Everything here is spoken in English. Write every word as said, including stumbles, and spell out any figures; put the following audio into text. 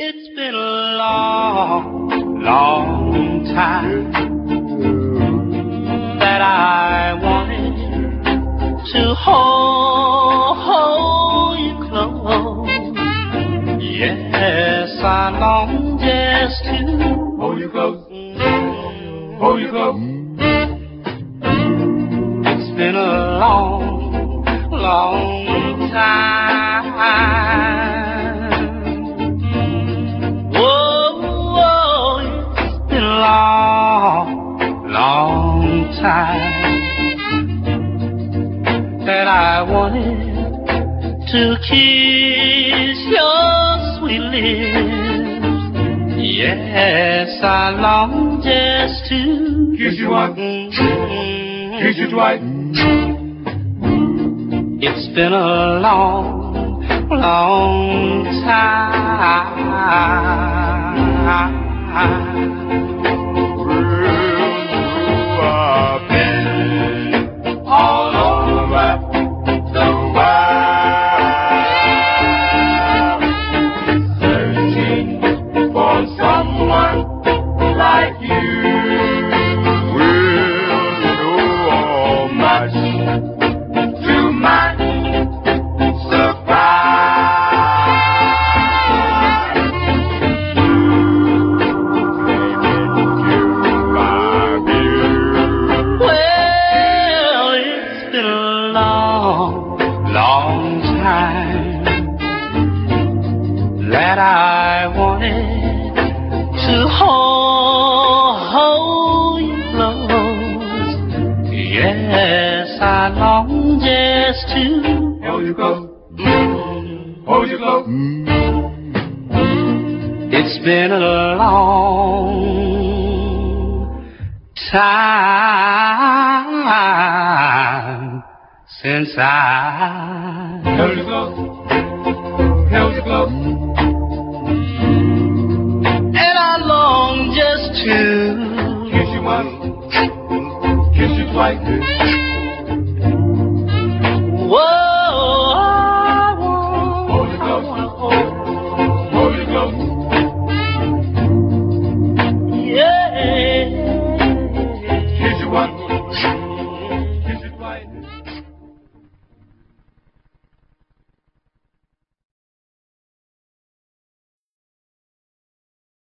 It's been a long, long time that I wanted to hold, hold you close. Yes, I long just to hold you close, hold you close. It's been a long, long time. Long time that I wanted to kiss your sweet lips. Yes, I long just to kiss you once, mm-hmm. kiss you twice. It's been a long, long time. All over the world, searching for someone like you. Will know much to my long time that I wanted to hold, hold you close. Yes, I long just to hold you close, mm-hmm. hold you close. It's been a long time since I held you close, held you close, and I long just to kiss you once, kiss you twice.